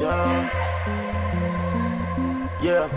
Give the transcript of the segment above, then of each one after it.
Yeah. Yeah.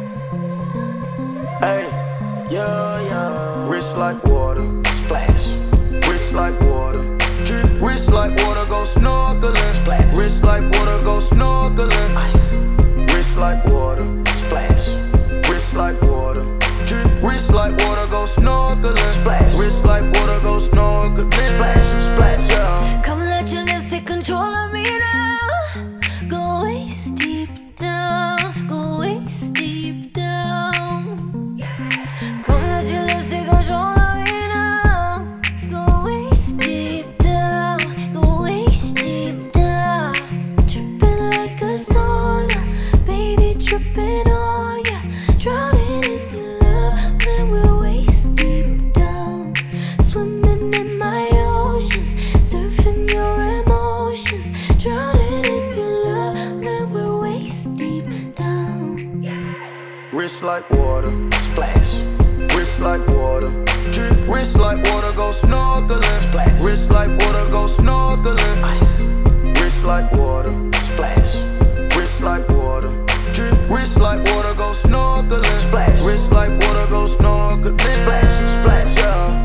Hey. Yeah, yeah. Wrist like water. Splash. Wrist like water. Drip. Wrist like water, go snorkeling. Splash. Wrist like water, go snorkeling. Ice. Wrist like water. Splash. Wrist like water. Drip. Wrist like water, go snorkeling. Splash. Wrist like water, go snorkeling. Splash, splash, yeah. Come let your lips take control of me now. Go waist deep down. Go waist deep down. Come let your lips take control of me now. Go waist deep down. Go waist deep down. Dripping like a sauna, baby, dripping on ya. Drowning in your love, and we're waist deep down. Swimming in my oceans, surfing your emotions. Drowning in your love, and we're waist deep down. Wrist like water, splash. Wrist like water, drip. Wrist like water, go snorkeling. Splash. Wrist like water, go snorkeling. Ice. Wrist like water, splash. Wrist like water, drip. Wrist like water, go snorkeling. Splash. Wrist like water, go snorkeling. Splash, splash, yeah.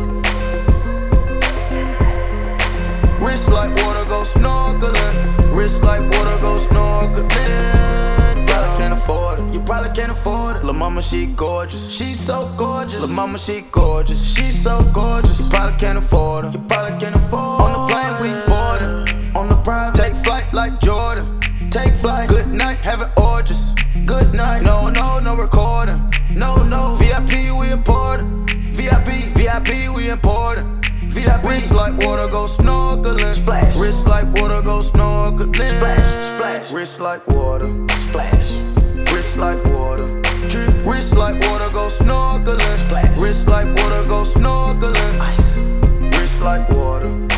Wrist like water, go snorkeling. Wrist like water, go snorkeling. Probably can't afford it. You probably can't afford it. Lil' mama, she gorgeous. She's so gorgeous. Lil' mama, she gorgeous. She's so gorgeous. You probably can't afford her. You probably can't afford her. On the plane, we boarding. On the private, take flight like Jordan. Take flight. Good night, having orgies. Good night. No, no, no recording. No, no. VIP, we important. VIP, VIP, we important. VIP. Wrist like water, go snorkeling. Splash. Wrist like water, go snorkeling. Splash, splash. Wrist like water. Splash. Wrist like water. Drip. Wrist like water, go snorkeling. Splash. Wrist like water, go snorkeling. Ice. Wrist like water.